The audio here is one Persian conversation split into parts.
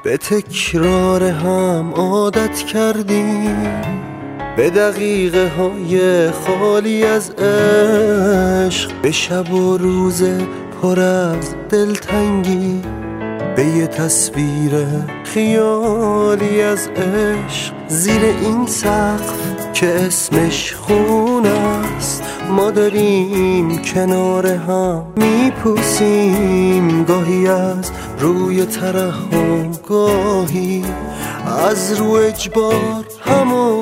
به تکرار هم عادت کردیم، به دقیقه های خالی از عشق، به شب و روز پر از دلتنگی، به یه تصویر خیالی از عشق. زیر این سقف که اسمش خونه است، ما داریم کنار هم میپوسیم، گاهی از روی ترحم، گاهی از رو اجبار همو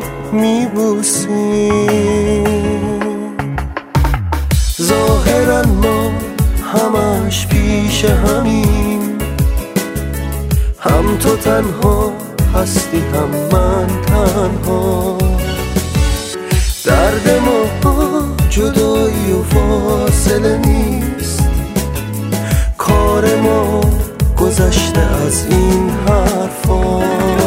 میبوسیم. ظاهرا ما همش پیش همیم، هم تو تنها هستی هم من تنها. درد ما جدایی و فاصله نیست، کار ما گذشته از این حرفا.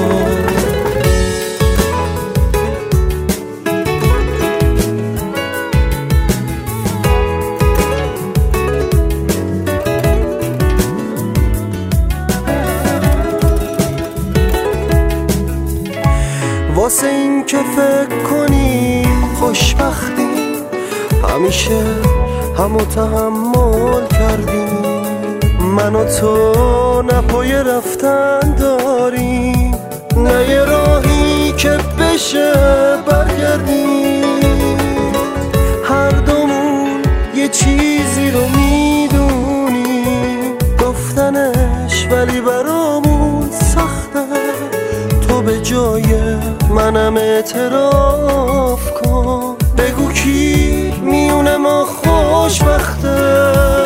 واسه این که فکر کنیم خوشبختیم، همیشه همو تحمل کردیم. من و تو نه پای رفتن داریم، نه یه راهی که بشه برگردیم. هر دومون یه چیزی رو میدونیم، گفتنش ولی برامون سخته. تو به جای منم اعتراف کن، بگو کی میونه ما خوشبخته.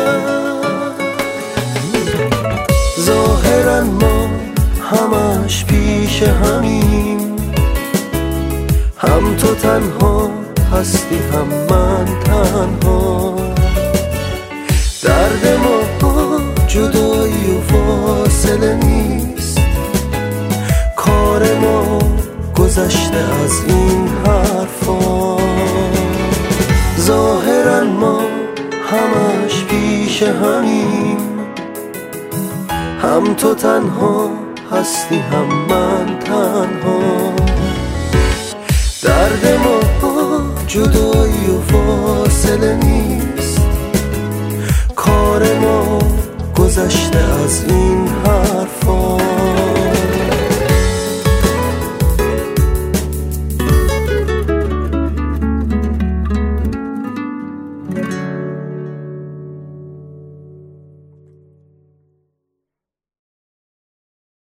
ظاهرا ما همش پیش همیم، هم تو تنها هستی هم من تنها. درد ما جدایی و فاصله نیست، کار ما گذشته از این حرفا. ظاهرا ما همش پیش همیم، هم تو تنها هستی هم من تنها. درد ما جدایی و فاصله نیست، کار ما گذشته از این حرفا.